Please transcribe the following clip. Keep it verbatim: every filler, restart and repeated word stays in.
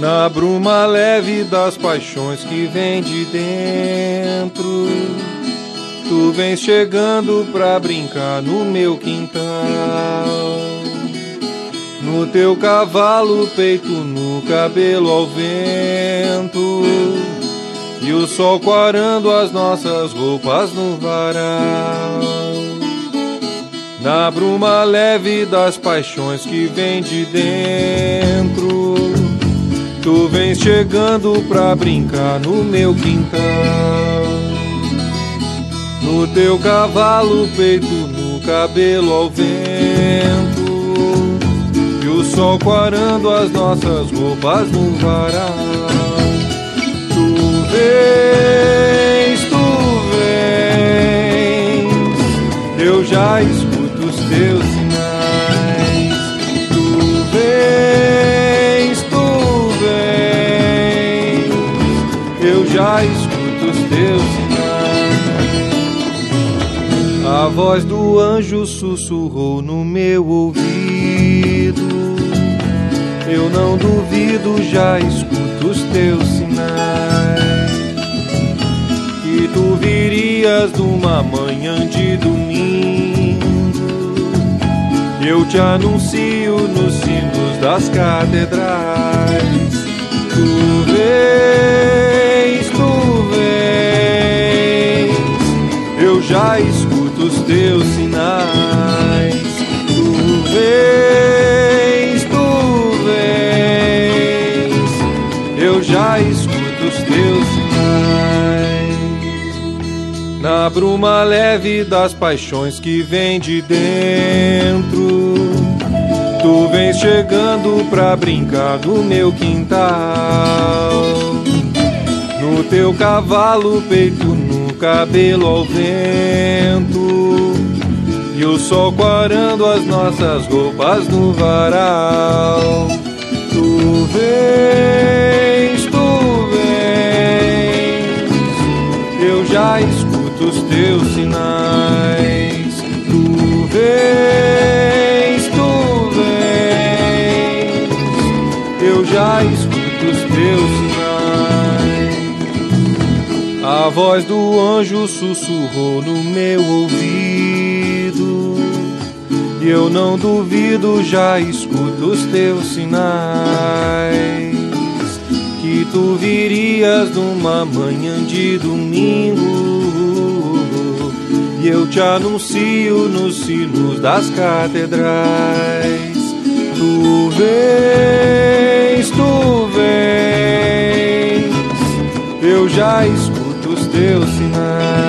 Na bruma leve das paixões que vem de dentro, tu vens chegando pra brincar no meu quintal. No teu cavalo, peito nu, cabelo ao vento, e o sol quarando as nossas roupas no varal. Na bruma leve das paixões que vem de dentro, tu vens chegando pra brincar no meu quintal. No teu cavalo, peito nu, cabelo ao vento, e o sol quarando as nossas roupas no varal. Tu vens, tu vens, eu já escuto os teus sinais. Tu vens, tu vens, eu já escuto os teus sinais. A voz do anjo sussurrou no meu ouvido, eu não duvido, já escuto os teus sinais. Que tu virias numa manhã de domingo, eu te anuncio nos sinos das catedrais. Tu vens, tu vens, eu já escuto os teus sinais. Tu vens, tu vens, eu já escuto os teus sinais. Na bruma leve das paixões que vem de dentro, tu vens chegando pra brincar no meu quintal. No teu cavalo, peito nu, cabelo ao vento, e o sol quarando as nossas roupas no varal. Tu vens, tu vens, eu já escuto os teus sinais. Tu vens, tu vens, eu já escuto os teus sinais. A voz do anjo sussurrou no meu ouvido, e eu não duvido, já escuto os teus sinais. Que tu virias numa manhã de domingo, e eu te anuncio nos sinos das catedrais. Tu vens, tu vens, eu já escuto os teus sinais.